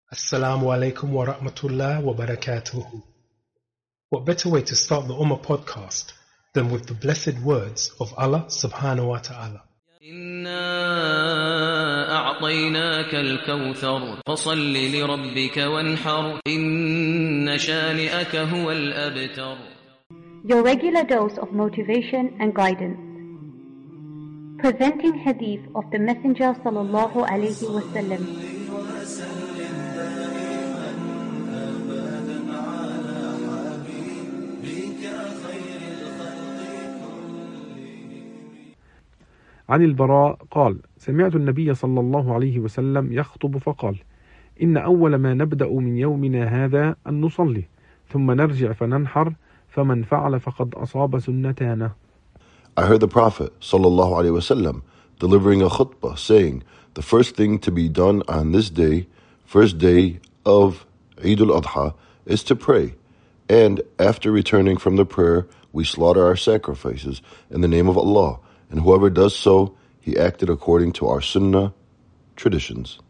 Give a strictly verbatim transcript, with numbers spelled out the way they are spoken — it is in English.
Assalamu alaikum wa rahmatullah wa barakatuhu. What better way to start the Ummah podcast than with the blessed words of Allah subhanahu wa ta'ala. إِنَّا أَعْطَيْنَاكَ الْكَوْثَرَ فَصَلِّ لِرَبِّكَ وَانْحَرْ إِنَّ شَانِئَكَ هُوَ الْأَبْتَرُ. Your regular dose of motivation and guidance. Presenting hadith of the Messenger sallallahu alaihi wasallam. عن البراء قال: سمعت النبي صلى الله عليه وسلم يخطب فقال: إن أول ما نبدأ من يومنا هذا أن نصلي ثم نرجع فننحر فمن فعل فقد أصاب سنتنا. I heard the Prophet sallallahu alaihi wasallam delivering a khutbah saying, the first thing to be done on this day, first day of Eid al-Adha, is to pray, and after returning from the prayer we slaughter our sacrifices in the name of Allah, and whoever does so, he acted according to our sunnah traditions.